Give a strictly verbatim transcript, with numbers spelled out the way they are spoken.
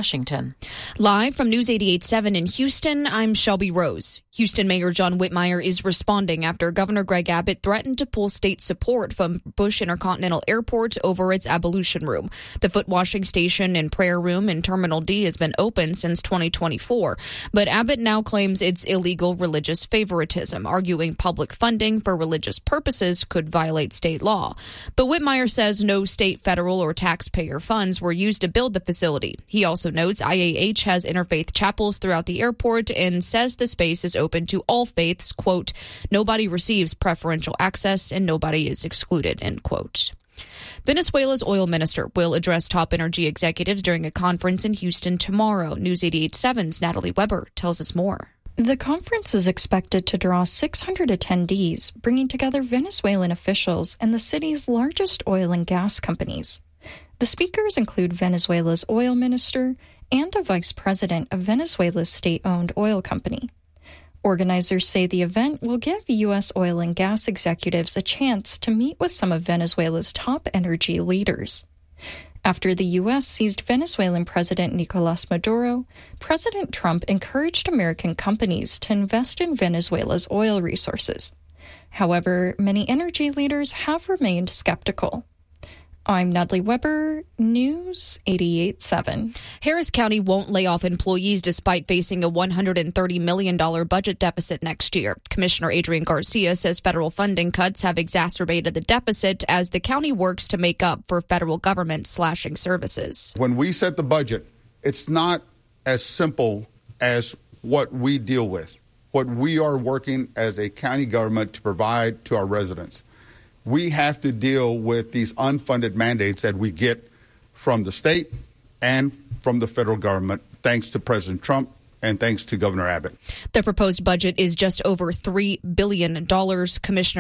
Washington. Live from News eighty-eight point seven in Houston, I'm Shelby Rose. Houston Mayor John Whitmire is responding after Governor Greg Abbott threatened to pull state support from Bush Intercontinental Airport over its ablution room. The foot washing station and prayer room in Terminal D has been open since twenty twenty-four, but Abbott now claims it's illegal religious favoritism, arguing public funding for religious purposes could violate state law. But Whitmire says no state, federal, or taxpayer funds were used to build the facility. He also notes I A H has interfaith chapels throughout the airport and says the space is open to all faiths. Quote, nobody receives preferential access and nobody is excluded, end quote. Venezuela's oil minister will address top energy executives during a conference in Houston tomorrow. News eighty-eight point seven's Natalie Weber tells us more. The conference is expected to draw six hundred attendees, bringing together Venezuelan officials and the city's largest oil and gas companies. The speakers include Venezuela's oil minister and a vice president of Venezuela's state-owned oil company. Organizers say the event will give U S oil and gas executives a chance to meet with some of Venezuela's top energy leaders. After the U S seized Venezuelan President Nicolas Maduro, President Trump encouraged American companies to invest in Venezuela's oil resources. However, many energy leaders have remained skeptical. I'm Natalie Weber, News eighty-eight point seven. Harris County won't lay off employees despite facing a one hundred thirty million dollars budget deficit next year. Commissioner Adrian Garcia says federal funding cuts have exacerbated the deficit as the county works to make up for federal government slashing services. When we set the budget, it's not as simple as what we deal with, what we are working as a county government to provide to our residents. We have to deal with these unfunded mandates that we get from the state and from the federal government, thanks to President Trump and thanks to Governor Abbott. The proposed budget is just over three billion dollars. Commissioner